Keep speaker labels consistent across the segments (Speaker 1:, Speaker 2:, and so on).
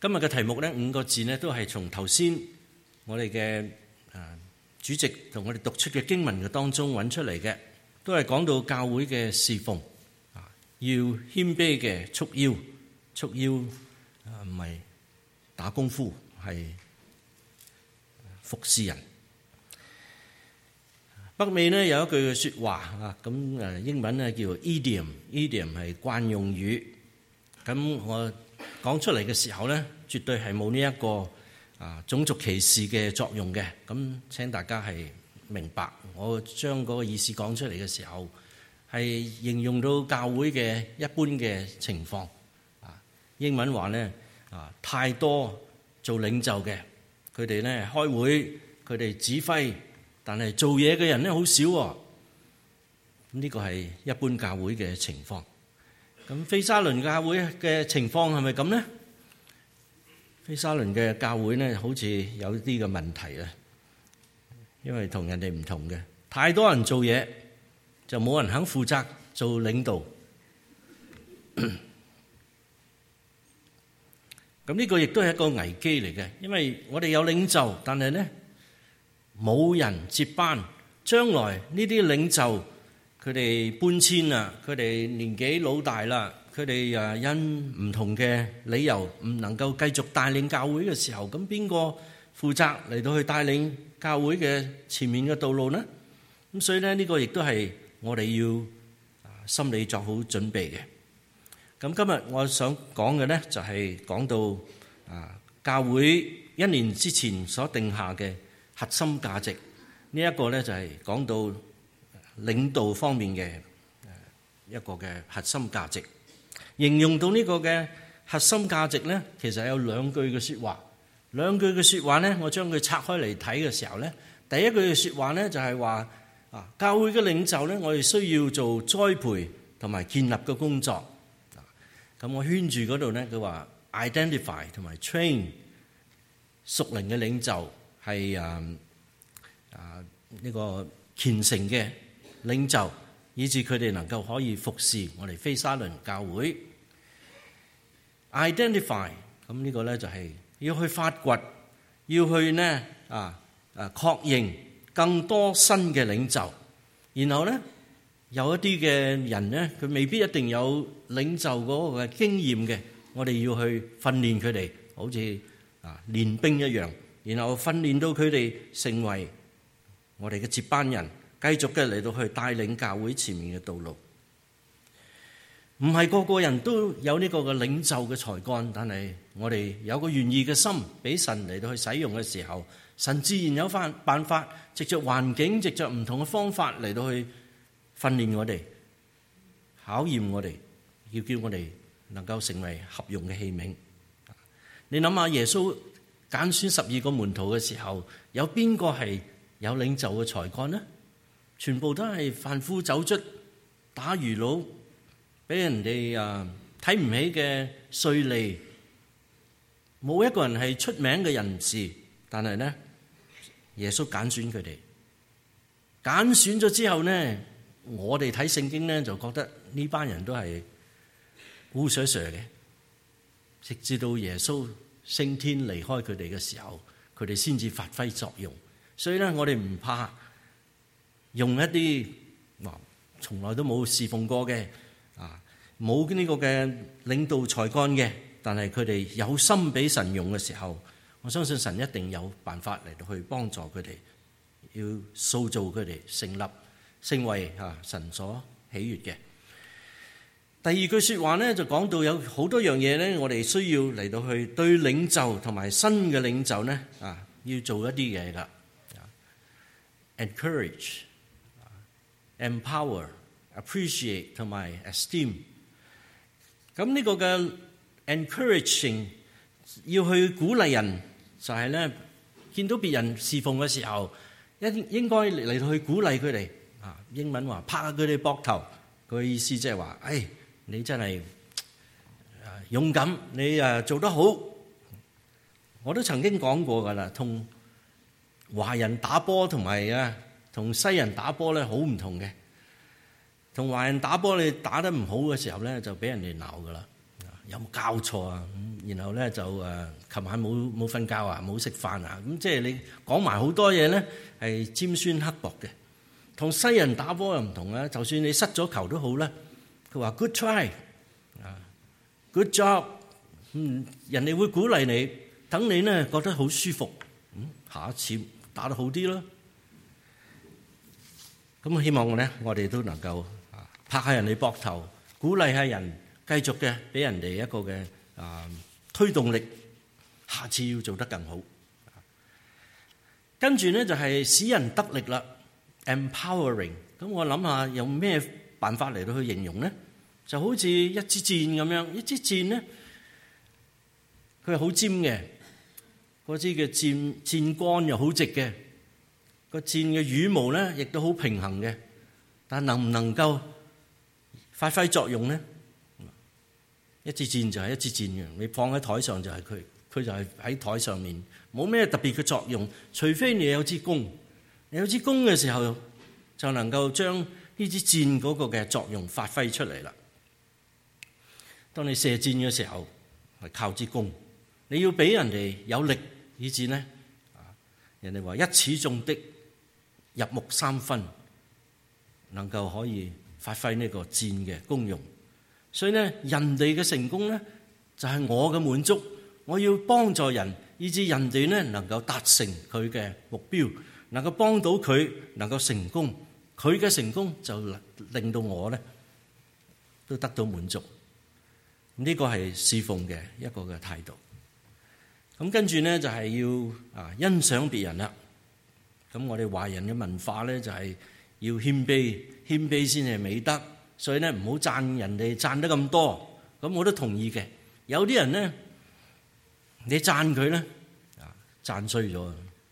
Speaker 1: 今日嘅題目呢，5個字呢，都係從頭先我哋嘅主席同我哋讀出嘅經文嘅當中揾出嚟嘅，都係講到教會嘅侍奉，要謙卑嘅束腰，束腰唔係打功夫，係服侍人。北美呢有一句嘅説話啊，咁英文呢叫 idiom 係慣用語。咁我講出嚟嘅時候呢，絕對係冇呢一個種族歧視嘅作用嘅。咁請大家係明白，我將嗰個意思講出嚟嘅時候，係形容到教會嘅一般嘅情況。英文話呢，太多做領袖嘅，佢哋呢開會，佢哋指揮。但係做嘢嘅人咧好少喎，呢個係一般教會嘅情況。咁菲沙倫教會嘅情況係咪咁呢？菲沙倫嘅教會咧好似有啲嘅問題啊，因為同人哋唔同嘅，太多人做嘢就冇人肯負責做領導。咁呢個亦都係一個危機嚟嘅，因為我哋有領袖，但係咧冇人接班，將來呢啲領袖佢哋搬遷啦，佢哋年紀老大啦，佢哋因唔同嘅理由唔能夠繼續帶領教會嘅時候，咁邊個負責嚟到去帶領教會嘅前面嘅道路呢？咁所以咧呢個亦都係我哋要心理作好準備嘅。咁今日我想講嘅呢，就係講到教會1年之前所定下嘅核心價值，呢一個呢就係講到領導方面嘅一個嘅核心價值。形容到呢個嘅核心價值呢，其實有2句嘅説話。2句嘅説話呢，我將佢拆開嚟睇嘅時候呢，第一句嘅説話呢就係話教會嘅領袖呢，我哋需要做栽培同埋建立嘅工作。咁我圈住嗰度呢，佢話 identify 同埋 train 屬靈嘅領袖。係呢個虔誠嘅領袖，以致佢哋能夠可以服侍我哋菲沙倫教會。Identify 咁呢個咧就係要去發掘，要去呢確認更多新嘅領袖。然後咧有一啲嘅人咧，佢未必一定有領袖嗰個嘅經驗嘅，我哋要去訓練佢哋，好似練兵一樣。然後訓練到佢哋成為我哋嘅接班人，繼續嘅嚟到去帶領教會前面嘅道路。唔係個個人都有呢個嘅領袖嘅才幹，但係我哋有個願意嘅心，俾神嚟到去使用嘅時候，神自然有辦法，藉着環境，藉着唔同嘅方法嚟到去訓練我哋，考驗我哋，要叫我哋能夠成為合用嘅器皿。你諗下耶穌揀選12個門徒嘅時候，有邊個係有領袖嘅才幹呢？全部都係販夫走卒、打魚佬，俾人哋睇唔起嘅稅吏，冇一個人係出名嘅人士。但係呢，耶穌揀選佢哋，揀選咗之後呢，我哋睇聖經呢，就覺得呢班人都係烏蛇蛇嘅，直至到耶穌升天離開佢哋嘅時候，佢哋先至發揮作用。所以咧，我哋唔怕用一啲從來都冇侍奉過嘅冇呢個嘅領導才幹嘅，但係佢哋有心俾神用嘅時候，我相信神一定有辦法嚟到去幫助佢哋，要塑造佢哋成為神所喜悅嘅。第2句說話咧，就講到有好多樣嘢咧，我哋需要嚟到去對領袖同埋新嘅領袖咧要做一啲嘢噶。Encourage、empower、appreciate 同埋 esteem。咁呢個嘅 encouraging 要去鼓勵人，就係咧見到別人侍奉嘅時候，應該嚟到去鼓勵佢哋。英文話拍下佢哋膊頭，佢嘅意思即係話，你真係勇敢，你做得好。我都曾經講過噶啦，同華人打波同埋同西人打波咧好唔同嘅。同華人打波，你打得唔好嘅時候咧，就俾人哋鬧噶啦。 有冇教錯啊？然後咧就琴晚冇瞓覺啊，冇食飯啊，咁即係你講埋好多嘢咧，係尖酸刻薄嘅。同西人打波又唔同啊！就算你失咗球都好啦，佢話 good try 啊 ，good job，人哋會鼓勵你，等你咧覺得好舒服，下一次打得好啲咯。咁希望我哋都能夠拍下人哋膊頭，鼓勵下人，繼續嘅俾人哋一個嘅推動力，下次要做得更好。跟住咧就係使人得力啦。empowering， 咁我諗下有咩辦法嚟到去形容咧？就好似一支箭咁樣，一支箭咧，佢係好尖嘅，嗰支嘅箭桿又好直嘅，個箭嘅羽毛咧亦都好平衡嘅，但能唔能夠發揮作用咧？一支箭就係一支箭嘅，你放喺台上就係佢就係喺台上面，冇咩特別嘅作用，除非你有支弓。你有支弓嘅時候，就能夠將呢支箭嗰個嘅作用發揮出嚟啦。當你射箭嘅時候，係靠支弓，你要俾人哋有力，以至呢，人哋話一矢中的，入木三分，能夠可以發揮呢個箭嘅功用。所以呢，人哋嘅成功呢，就係我嘅滿足，我要幫助人，以至人哋呢能夠達成佢嘅目標。能夠幫到佢，能夠成功，佢嘅成功就令到我咧都得到滿足。呢個係侍奉嘅一個嘅態度。咁跟住咧就係要欣賞別人啦。咁我哋華人嘅文化咧就係要謙卑，謙卑先係美德。所以咧唔好讚人哋讚得咁多。咁我都同意嘅。有啲人咧，你讚佢咧，讚衰咗。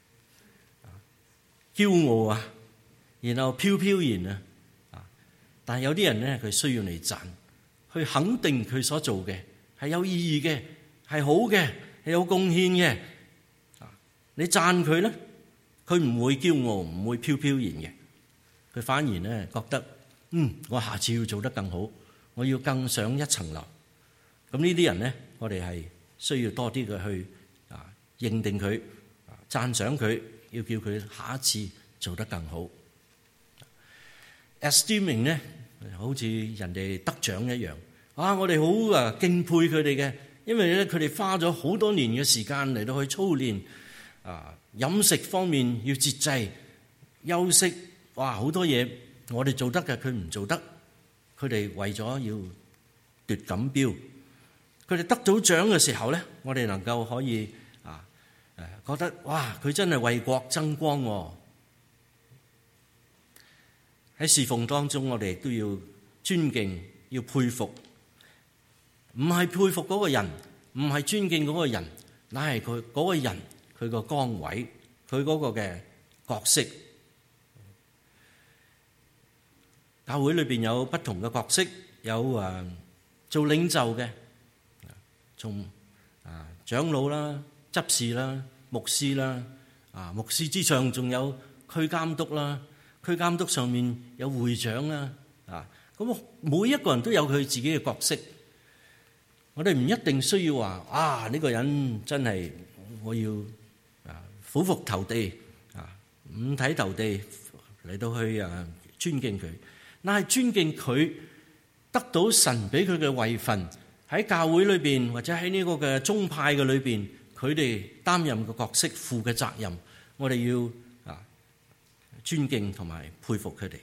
Speaker 1: 驕傲啊，然後飄飄然啊，但係有啲人咧，佢需要你讚，去肯定佢所做嘅係有意義嘅，係好嘅，係有貢獻嘅。你讚佢咧，佢唔會驕傲，唔會飄飄然嘅，佢反而咧覺得，我下次要做得更好，我要更上一層樓。咁呢啲人咧，我哋係需要多啲嘅去認定佢，讚賞佢。要叫佢下一次做得更好。Esteeming 咧，好似人哋得獎一樣。我哋好敬佩佢哋嘅，因為咧佢哋花咗好多年嘅時間嚟到去操練。飲食方面要節制，休息，好多嘢我哋做得嘅，佢唔做得。佢哋為咗要奪錦標，佢哋得到獎嘅時候咧，我哋能夠可以覺得佢真係為國爭光喎。喺侍奉當中，我哋都要尊敬，要佩服，唔係佩服嗰個人，唔係尊敬嗰個人，乃係佢嗰個人佢個崗位，佢嗰個嘅角色。教會裏邊有不同嘅角色，有做領袖嘅，從長老啦、執事啦、牧師啦，牧師之上仲有區監督啦，區監督上面有會長啦，咁每一個人都有佢自己嘅角色。我哋唔一定需要話呢個人真係我要俯伏頭地五體投地嚟到去尊敬佢，但係尊敬佢得到神俾佢嘅位份，喺教會裏邊或者喺呢個嘅宗派嘅裏邊，佢哋擔任嘅角色、負嘅責任，我哋要尊敬同埋佩服佢哋。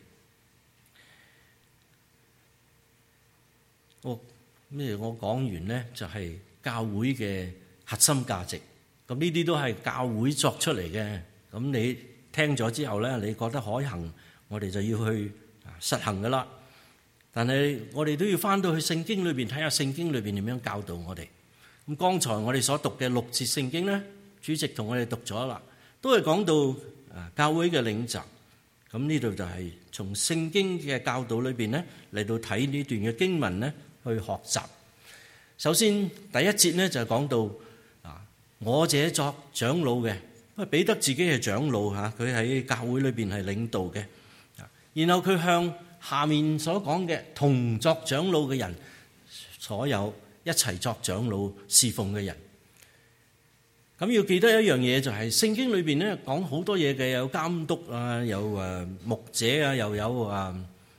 Speaker 1: 我講完呢，就係教會嘅核心價值。咁呢啲都係教會作出嚟嘅。咁你聽咗之後咧，你覺得可行，我哋就要去實行噶啦。但係我哋都要翻到去聖經裏邊睇下聖經裏邊點樣教導我哋。咁剛才我哋所讀嘅6節聖經咧，主席同我哋讀咗啦，都係講到教會嘅領袖。咁呢度就係從聖經嘅教導裏邊咧嚟到睇呢段嘅經文咧去學習。首先第一節咧就係講到我這作長老嘅，因為彼得自己係長老嚇，佢喺教會裏邊係領導嘅。然後佢向下面所講嘅同作長老嘅人，所有一一齊作長老侍奉嘅人。咁要記得一樣嘢，就係聖經裏邊咧講好多嘢嘅，有監督啊，有牧者啊，又有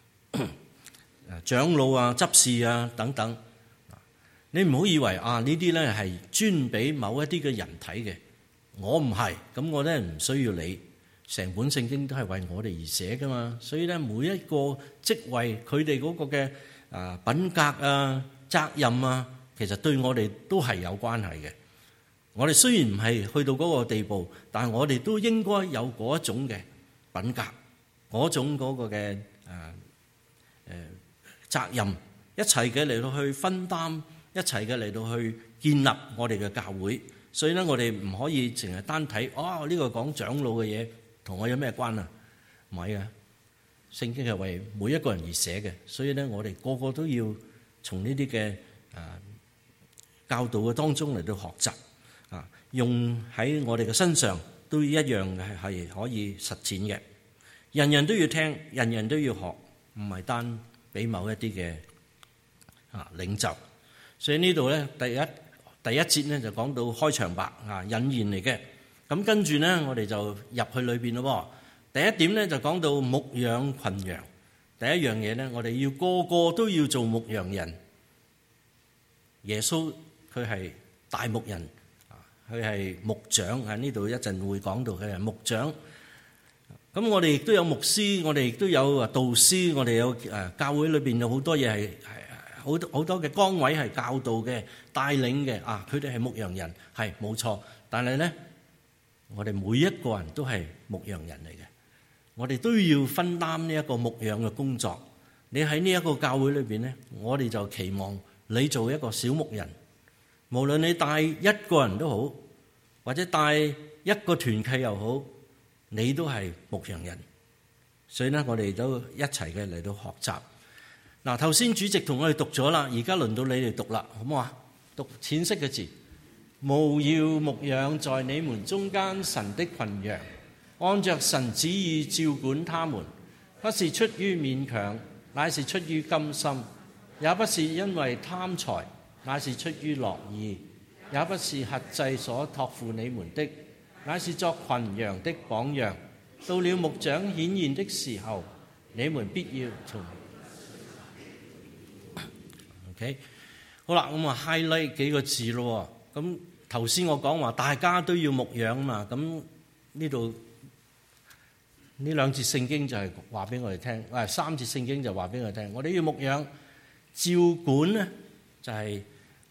Speaker 1: 長老啊、執事啊等等。你唔好以為呢啲咧係專俾某一啲嘅人睇嘅。我唔係，咁我咧唔需要理。成本聖經都係為我哋而寫噶嘛，所以咧每一個職位佢哋嗰個嘅品格啊、責任啊，其實對我哋都係有關係嘅。我哋雖然唔係去到嗰個地步，但係我哋都應該有嗰一種嘅品格，嗰種嗰個嘅責任，一齊嘅嚟到去分擔，一齊嘅嚟到去建立我哋嘅教會。所以咧，我哋唔可以淨係單睇呢個講長老嘅嘢，同我有咩關啊？唔係啊，聖經係為每一個人而寫嘅，所以咧，我哋個個都要從呢啲嘅教導嘅當中嚟到學習。用喺我哋嘅身上都一樣嘅係可以實踐嘅。人人都要聽，人人都要學，唔係單俾某一啲嘅領袖。所以呢度咧第一節咧就講到開場白引言嚟嘅。咁跟住咧我哋就入去裏邊咯。第一點咧就講到牧養群羊。第一樣嘢咧，我哋要個個都要做牧羊人。耶穌佢係大牧人。佢係牧長，喺呢度一陣會講到佢係牧長。咁我哋亦都有牧師，我哋亦都有導師，我哋有教會裏邊有好多嘢係好多嘅崗位係教導嘅、帶領嘅。佢哋係牧羊人，係冇錯。但係咧，我哋每一個人都係牧羊人嚟嘅，我哋都要分擔呢一個牧養嘅工作。你喺呢一個教會裏邊咧，我哋就期望你做一個小牧人。無論你帶一個人都好，或者帶一個團契又好，你都係牧羊人。所以呢，我哋都一齊嘅嚟到學習。嗱，頭先主席同我哋讀咗啦，而家輪到你哋讀啦，好唔好啊？讀淺色嘅字，務要牧養在你們中間神的群羊，按着神旨意照管他們，不是出於勉強，乃是出於甘心，也不是因為貪財，乃是出於樂意，也不是轄制所託付你們的，乃是作群羊的榜樣。到了牧長顯現的時候，你們必要從。OK， 好啦，咁啊 highlight 幾個字咯。咁頭先我講話大家都要牧養啊嘛，咁呢度呢兩節聖經就係話俾我哋聽，三節聖經就話俾我哋聽，我哋要牧養照管咧。就係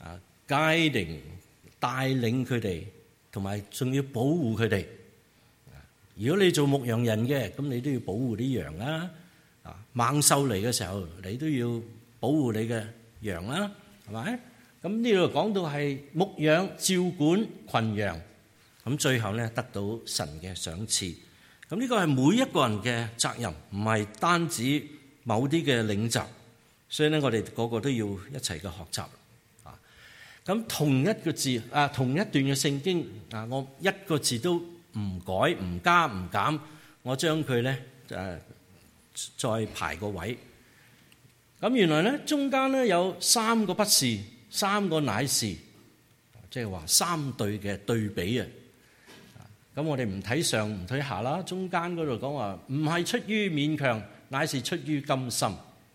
Speaker 1: guiding帶領佢哋，同埋仲要保護佢哋。如果你做牧羊人嘅，咁你都要保護啲羊啦。猛獸嚟嘅時候，你都要保護你嘅羊啦，係咪？咁呢度講到係牧養照管群羊，咁最後咧得到神嘅賞賜。咁呢個係每一個人嘅責任，唔係單止某啲嘅領袖。所以咧，我哋個個都要一齊嘅學習。咁同一個字同一段嘅聖經我一個字都唔改、唔加、唔減，我將佢咧再排個位。咁原來咧中間咧有三個不是，三個乃是，即係話三對嘅對比啊。咁我哋唔睇上唔睇下啦，中間嗰度講話唔係出於勉強，乃是出於甘心。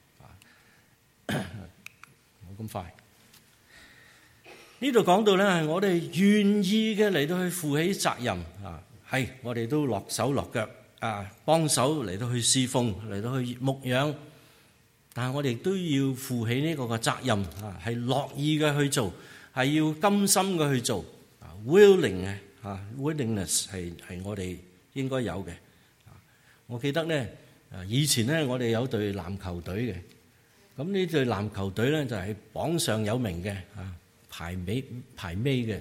Speaker 1: 冇咁快。呢度講到咧，係我哋願意嘅嚟到去負起責任係我哋都落手落腳幫手嚟到去侍奉，嚟到去牧養。但係我哋都要負起呢個嘅責任係樂意嘅去做，係要甘心嘅去做。willing willingness 係我哋應該有嘅。我記得咧以前咧我哋有隊籃球隊嘅。咁呢隊籃球隊咧就係榜上有名嘅排尾嘅。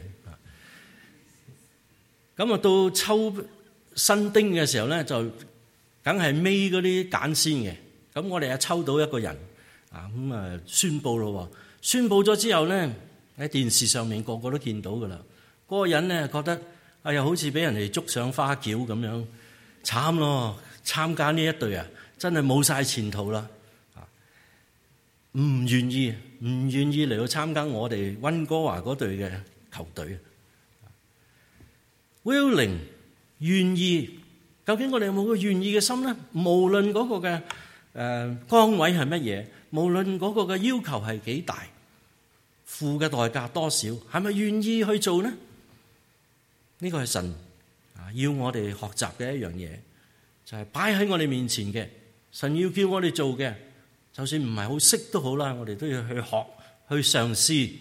Speaker 1: 咁到抽新丁嘅時候咧，就梗係尾嗰啲揀先嘅。咁我哋抽到一個人宣佈咯。宣佈咗之後咧，喺電視上面個個都見到噶啦。嗰個人咧覺得好似俾人哋捉上花轎咁樣，慘咯！參加呢一隊真係冇晒前途啦。 唔願意嚟到參加我哋溫哥華嗰隊嘅球隊。willing 願意，究竟我哋有冇個願意嘅心咧？無論嗰個嘅崗位係乜嘢，無論嗰個嘅要求係幾大，付嘅代價多少，係咪願意去做呢？呢個係神要我哋學習嘅一樣嘢，就係擺喺我哋面前嘅。神要叫我哋做嘅，就算唔係好識都好啦，我哋都要去學，去嘗試，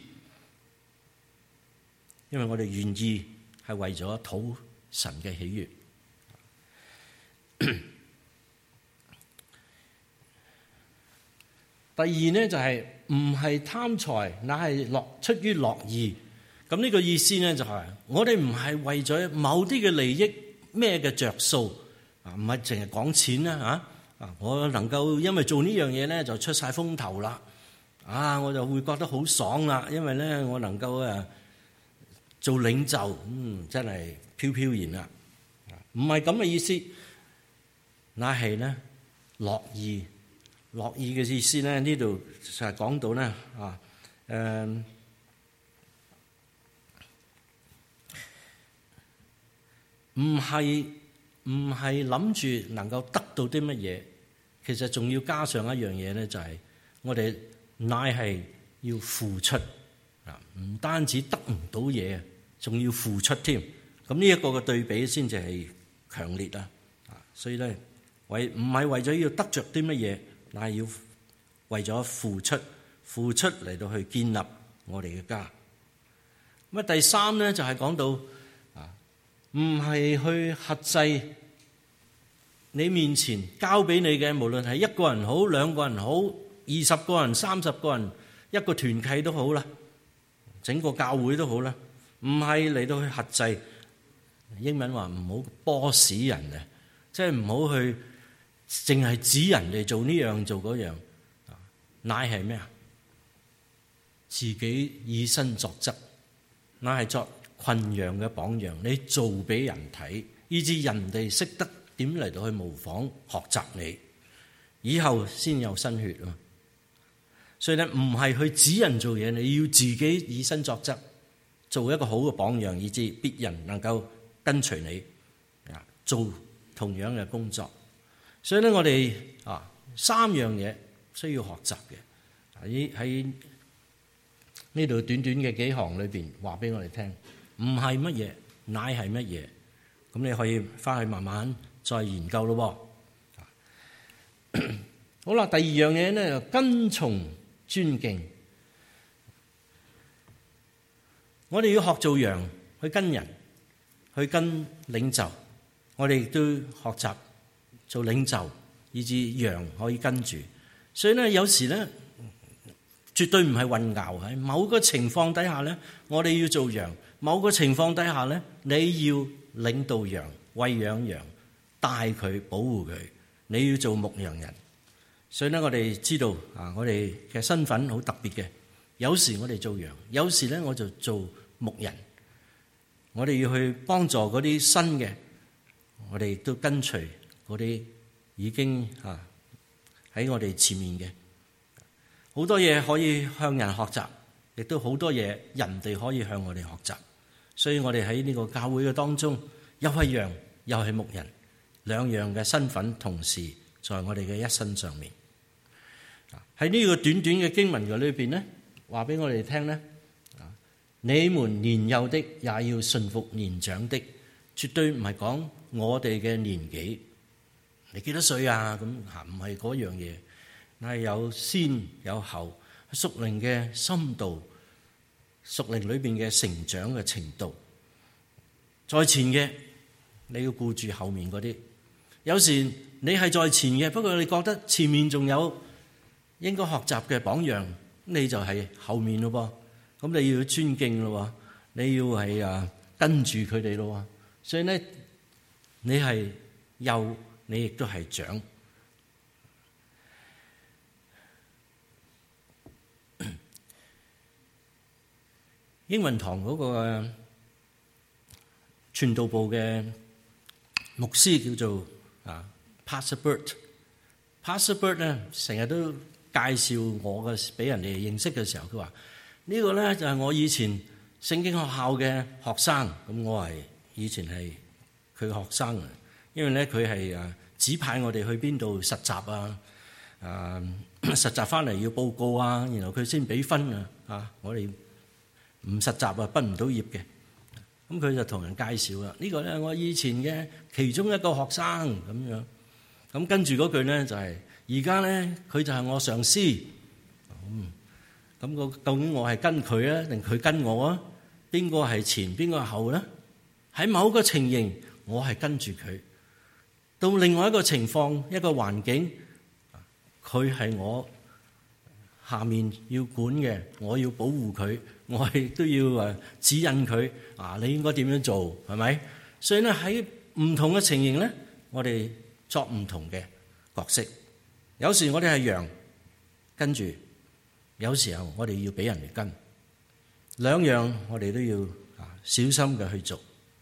Speaker 1: 因為我哋願意係為咗討神嘅喜悅。第二呢，就係唔係貪財，乃係出於樂意。咁呢個意思呢，就係我哋唔係為咗某啲嘅利益咩嘅着數啊，唔係淨係講錢啦啊！我能夠因為做呢樣嘢咧就出晒風頭啦啊，我就會覺得好爽啦，因為咧我能夠做領袖，真係飄飄然啦，唔係咁嘅意思，乃係咧樂意嘅意思咧，呢度就係講到咧唔係諗住能夠得到啲乜嘢，其實仲要加上一樣嘢咧，就係我哋乃係要付出啊，唔單止得唔到嘢，仲要付出添。咁呢一個嘅對比先至係強烈啊！所以咧唔係為咗要得着啲乜嘢，乃係要為咗付出嚟到去建立我哋嘅家。咁啊，第三咧就係講到唔係去轄制你面前交俾你嘅，無論係一個人好、兩個人好、20個人、30個人，一個團契都好啦，整個教會都好啦，唔係嚟到去轄制。英文話唔好boss人啊，即係唔好去淨係指人哋做呢樣做嗰樣，乃係咩啊？自己以身作則，乃係作群羊嘅榜樣，你做俾人睇，以致人哋識得點嚟到去模仿學習你，以後先有新血啊！所以咧，唔係去指人做嘢，你要自己以身作則，做一個好嘅榜樣，以致別人能夠跟隨你啊，做同樣嘅工作。所以咧，我哋三樣嘢需要學習嘅，喺呢度短短嘅幾行裏邊話俾我哋聽，唔係乜嘢，乃係乜嘢。咁你可以翻去慢慢再研究咯。好啦，第二樣嘢咧，就跟從尊敬。我哋要學做羊，去跟人，去跟領袖。我哋亦都學習做領袖，以致羊可以跟住。所以咧，有時咧，絕對唔係混淆。喺某個情況底下咧，我哋要做羊；某個情況底下咧，你要領導羊、餵養羊、帶佢、保護佢。你要做牧羊人。所以咧，我哋知道我哋嘅身份好特別嘅。有時我哋做羊，有時咧我就做牧人。我哋要去幫助嗰啲新嘅，我哋亦都跟隨嗰啲已經喺我哋前面嘅。好多嘢可以向人學習，亦都好多嘢人哋可以向我哋學習。所以我哋喺呢個教會嘅當中，又係羊又係牧人，兩樣嘅身份同時在我哋嘅一身上面。喺呢個短短嘅經文嘅裏邊咧，話俾我哋聽咧，你們年幼的也要順服年長的，絕對唔係講我哋嘅年紀，你幾多歲啊？咁唔係嗰樣嘢，係有先有後，屬靈嘅深度，屬靈裏邊嘅成長嘅程度。在前嘅你要顧住後面嗰啲，有時你係在前嘅，不過你覺得前面仲有應該學習嘅榜樣，你就係後面咯噃，咁你要尊敬咯，你要係跟住佢哋咯，所以咧你係幼，你亦都係長。英文堂嗰個傳道部嘅牧師叫做Pastor Bert。Pastor Bert 咧成日都介紹我嘅俾人哋認識嘅時候，佢話呢個咧就係我以前聖經學校嘅學生。咁我係以前係佢學生啊，因為咧佢係指派我哋去邊度實習啊，實習翻嚟要報告啊，然後佢先俾分啊，我哋唔實習啊畢唔到業嘅。咁佢就同人介紹啦，呢個咧我以前嘅其中一個學生咁樣。咁跟住嗰句咧就係而家咧佢就係我上司。咁究竟我係跟佢啊，定佢跟我啊？邊個係前，邊個係後咧？喺某個情形，我係跟住佢；到另外一個情況、一個環境，佢係我下面要管嘅，我要保護佢，我亦都要指引佢。你應該點樣做？係咪？所以咧喺唔同嘅情形咧，我哋作唔同嘅角色。有時我哋係羊跟住，有時候我哋要俾人哋跟，兩樣我哋都要小心嘅去做。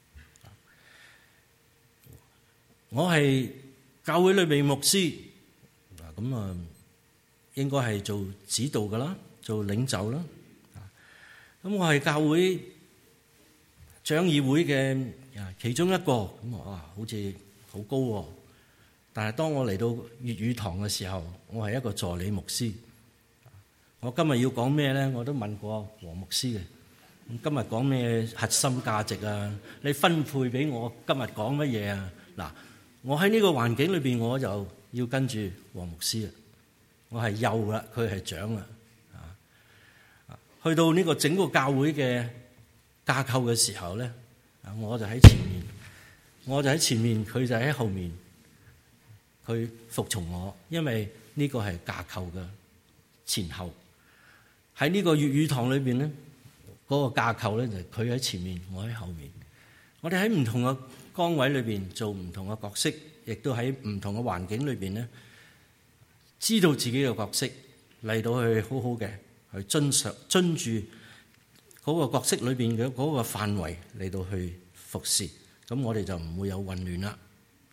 Speaker 1: 我係教會裏面牧師，咁應該係做指導噶啦，做領袖啦。咁我係教會長議會嘅其中一個，咁好似好高喎。但係當我嚟到粵語堂嘅時候，我係一個助理牧師。我今日要講咩咧？我都問過黃牧師嘅。咁今日講咩核心價值啊？你分配俾我今日講乜嘢啊？嗱，我喺呢個環境裏邊，我就要跟住黃牧師啊。我係幼啦，佢係長啦。去到呢個整個教會嘅架構嘅時候咧，我就喺前面，佢就喺後面。佢服從我，因為呢個係架構嘅前後。喺呢個粵語堂裏邊咧，嗰個架構咧就係佢喺前面，我喺後面。我哋喺唔同嘅崗位裏邊做唔同嘅角色，亦都喺唔同嘅環境裏邊咧，知道自己嘅角色嚟到去好好嘅去遵住嗰個角色裏邊嘅嗰個範圍嚟到去服侍，咁我哋就唔會有混亂啦。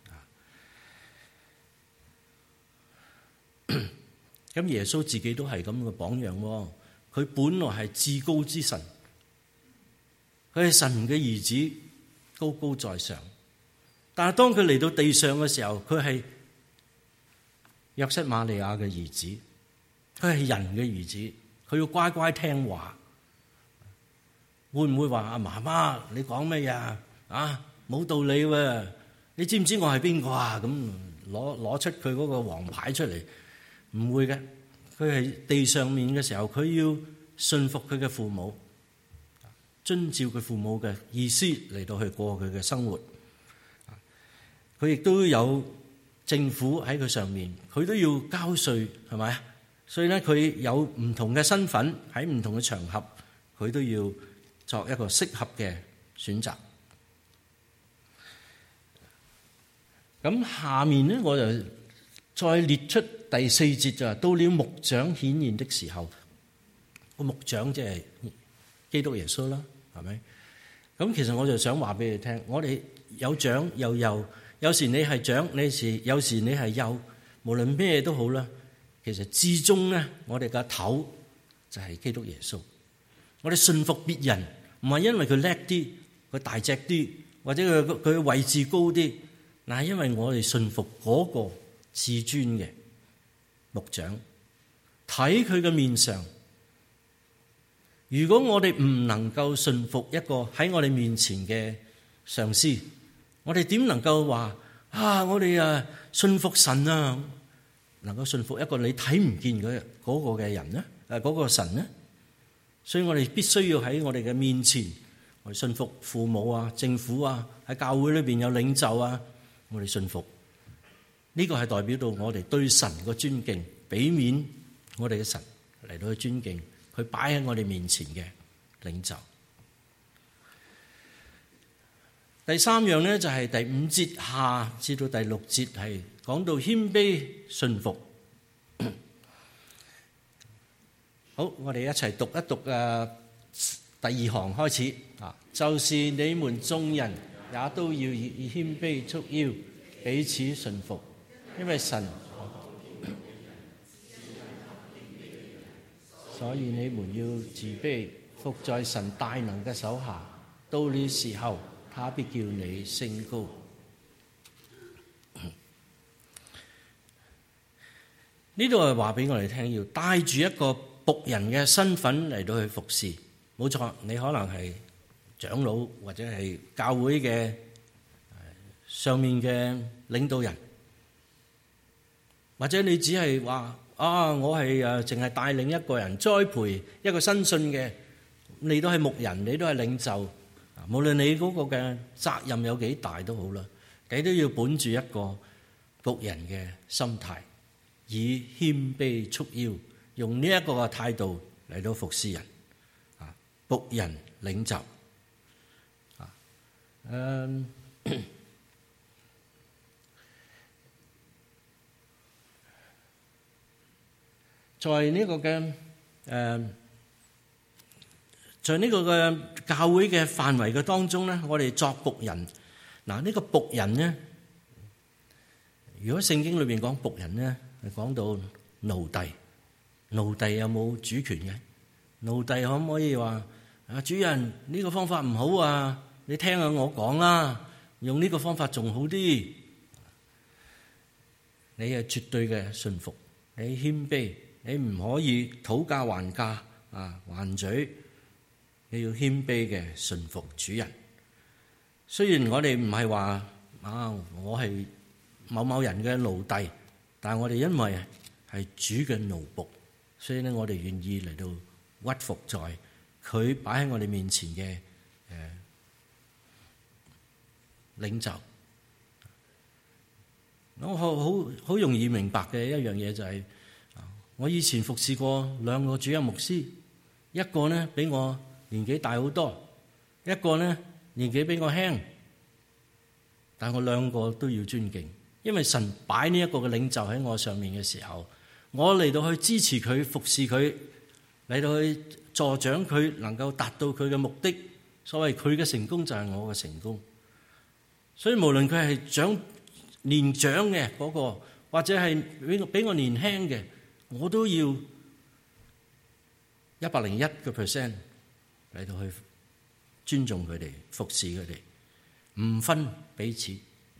Speaker 1: 咁耶穌自己都係咁嘅榜樣喎。佢本來係至高之神，佢係神嘅兒子，高高在上。但係當佢嚟到地上嘅時候，佢係約瑟瑪利亞嘅兒子，佢係人嘅兒子，佢要乖乖聽話。會唔會話媽媽你講咩呀？冇道理喎！你知唔知我係邊個啊？咁攞出佢嗰個王牌出嚟。唔會嘅，佢係地上面嘅時候，佢要順服佢嘅父母，遵照佢父母嘅意思嚟到去過佢嘅生活。佢亦都有政府喺佢上面，佢都要交稅，係咪？所以咧，佢有唔同嘅身份喺唔同嘅場合，佢都要作一個適合嘅選擇。咁下面咧，我就再列出第4節就係到了牧長顯現的時候，個牧長即係基督耶穌啦，係咪？咁其實我就想話俾你聽，我哋有長有幼，有時你係長，有時你係幼，無論咩都好啦。其實至終咧，我哋嘅頭就係基督耶穌。我哋信服別人，唔係因為佢叻啲，佢大隻啲，或者佢位置高啲，嗱，係因為我哋信服嗰個至尊嘅牧長，睇佢嘅面上。如果我哋唔能夠信服一個喺我哋面前嘅上司，我哋點能夠話我哋信服神啊？能夠信服一個你睇唔見嗰個嘅人呢？嗰個神呢？所以我哋必須要喺我哋嘅面前，我哋信服父母啊、政府啊，喺教會裏邊有領袖啊，我哋信服。呢個係代表到我哋對神嘅尊敬，俾面我哋嘅神嚟到去尊敬佢擺喺我哋面前嘅領袖。第3樣咧就係第5節下至到第6節係講到謙卑順服。好，我哋一齊讀一讀第2行開始就是你們眾人也都要以謙卑束腰，彼此順服，因為神所以你們要自卑，服在神大能嘅手下。到了時候，他必叫你升高。呢度係話俾我哋聽，要帶住一個僕人嘅身份嚟到去服侍。冇錯，你可能係長老或者係教會嘅上面嘅領導人，或者你只係話我係淨係帶領一個人，栽培一個新信嘅，你都係牧人，你都係領袖。無論你嗰個嘅責任有幾大都好啦，你都要本住一個僕人嘅心態，以謙卑束腰，用呢一個嘅態度嚟到服侍人。僕人領袖在呢個嘅在呢個嘅教會嘅範圍嘅當中咧，我哋作僕人。嗱，呢個僕人咧，如果聖經裏邊講僕人咧，係講到奴隸。奴隸有冇主權嘅？奴隸可唔可以話主人呢個方法唔好啊？你聽下我講啦，用呢個方法仲好啲。你係絕對嘅順服，你謙卑，你唔可以討價還價還嘴。你要謙卑嘅順服主人。雖然我哋唔係話我係某某人嘅奴隸，但係我哋因為係主嘅奴僕，所以咧我哋願意嚟到屈服在佢擺喺我哋面前嘅領袖。我好容易明白嘅一樣嘢就係，我以前服侍過兩個主任牧師，一個呢比我年紀大好多，一個呢年紀比我輕，但我兩個都要尊敬，因為神擺呢一個嘅領袖喺我上面嘅時候，我嚟到去支持佢，服侍佢，嚟到去助長佢能夠達到佢嘅目的。所謂佢嘅成功就係我嘅成功。所以無論佢係年長嘅嗰個，或者係比我年輕嘅，我都要101% 嚟到去尊重佢哋，服侍佢哋，唔分彼此，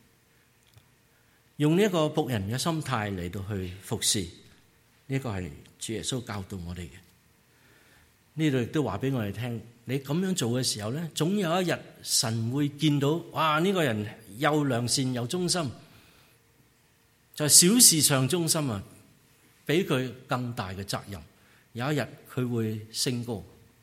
Speaker 1: 用呢一個僕人嘅心態嚟到去服侍。呢個係主耶穌教導我哋嘅。呢度亦都話俾我哋聽，你咁樣做嘅時候咧，總有一日神會見到，哇！呢個人又良善又忠心，就係小事上忠心啊，俾佢更大嘅責任。有一日佢會升高。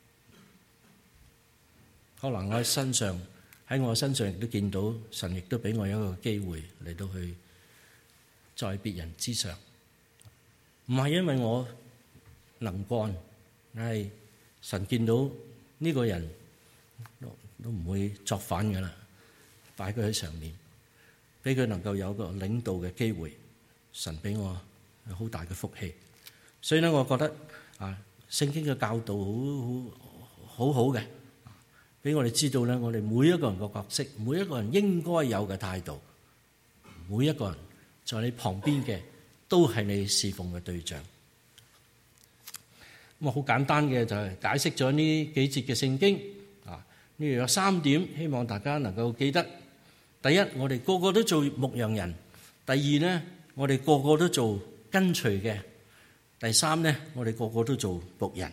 Speaker 1: 可能我喺我身上亦都見到神，亦都俾我一個機會嚟到去在別人之上。唔係因為我能幹，係神見到呢個人都唔會作反㗎喇，擺佢喺上面，俾佢能夠有個領導嘅機會。神俾我好大嘅福氣，所以咧，我覺得聖經嘅教導好好嘅，俾我哋知道咧，我哋每一個人嘅角色，每一個人應該有嘅態度，每一個人在你旁邊嘅都係你侍奉嘅對象。咁好簡單嘅就係解釋咗呢幾節嘅聖經。呢度有3點，希望大家能夠記得。第一，我哋個個都做牧羊人；第二呢，我哋個個都做跟隨嘅；第三呢，我哋個個都做僕人。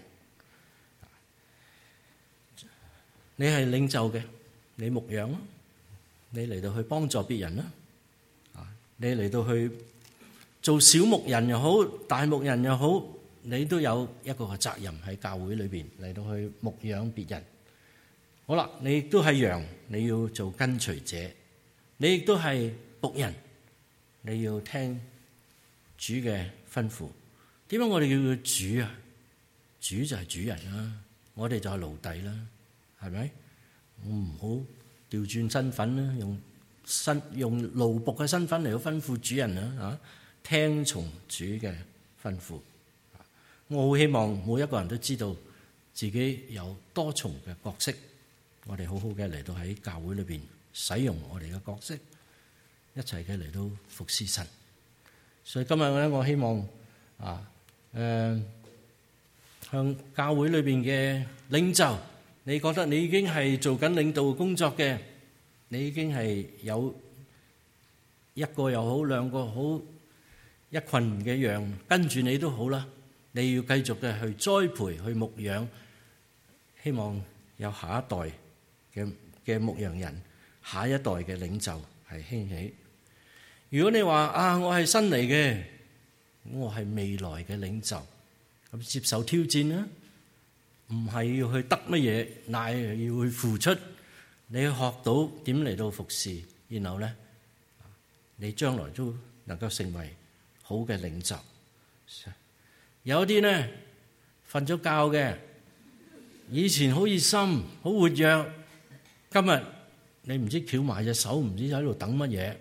Speaker 1: 你係領袖嘅，你牧養咯；你嚟到去幫助別人啦；你嚟到去做小牧人又好，大牧人又好，你都有一個責任喺教會裏邊嚟到去牧養別人。好啦，你亦都係羊，你要做跟隨者；你亦都係僕人，你要聽主嘅吩咐。點解我哋叫佢主啊？主就係主人啦，我哋就係奴隸啦，係咪？我唔好調轉身份啦，用奴僕嘅身份嚟到吩咐主人啦，聽從主嘅吩咐。我好希望每一個人都知道自己有多重嘅角色，我哋好好嘅嚟到喺教會裏邊使用我哋嘅角色，一齊嘅嚟到服侍神。所以今日咧，我希望向教會裏邊嘅領袖，你覺得你已經係做緊領導工作嘅，你已經係有一個又好，兩個好，一群嘅羊跟住你都好啦，你要繼續嘅去栽培、去牧養，希望有下一代嘅牧羊人，下一代嘅領袖係興起。如果你話啊，我係新嚟嘅，我係未來嘅領袖，咁接受挑戰啦，唔係要去得乜嘢，乃係要去付出。你學到點嚟到服侍，然後咧，你將來都能夠成為好嘅領袖。有啲咧瞓咗覺嘅，以前好熱心、好活躍，今日你唔知翹埋隻手，唔知喺度等乜嘢，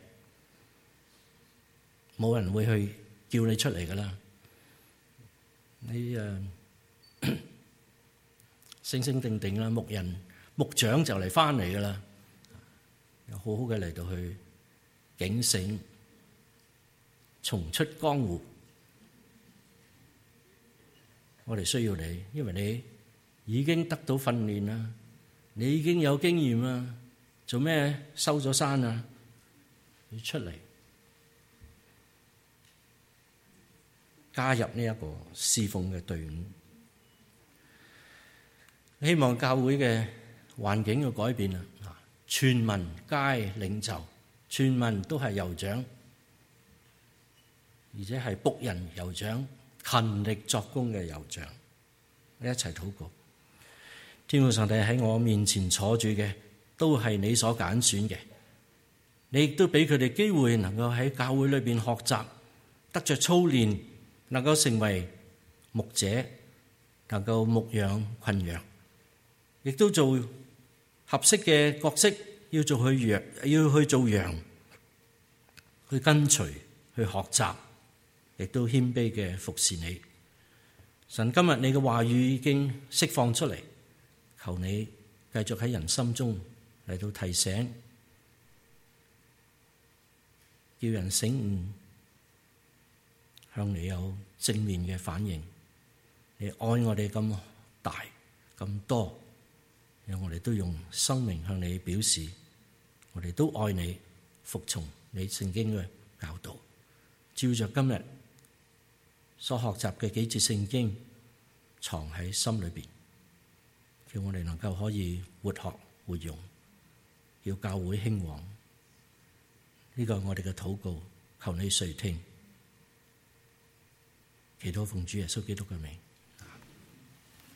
Speaker 1: 冇人會去叫你出嚟噶啦。你醒醒定定啦，牧長就嚟翻嚟噶啦，有好好嘅嚟到去警醒，重出江湖。我哋需要你，因為你已經得到訓練啦，你已經有經驗啦，做咩收咗山啊？要出嚟加入呢一個侍奉嘅隊伍。希望教會嘅環境要改變啦，全民皆領袖，全民都係酋長，而且係僕人酋長，勤力作工嘅酋長。你一齊禱告。天父上帝，喺我面前坐住嘅都係你所揀選嘅，你亦都俾佢哋機會能夠喺教會裏邊學習，得着操練，能夠成為牧者，能夠牧養群羊，亦都做合適嘅角色，要去做羊，去跟隨，去學習，亦都謙卑嘅服侍你。神，今日你嘅話語已經釋放出嚟，求你繼續喺人心中嚟到提醒，叫人醒悟，向你有正面嘅反應。你愛我哋咁大咁多，讓我哋都用生命向你表示，我哋都愛你，服從你聖經嘅教導，照着今日所學習嘅幾節聖經藏喺心裏邊，叫我哋能夠可以活學活用，叫教會興旺。呢個係我哋嘅禱告，求你垂聽，祈禱奉主耶穌基督嘅名。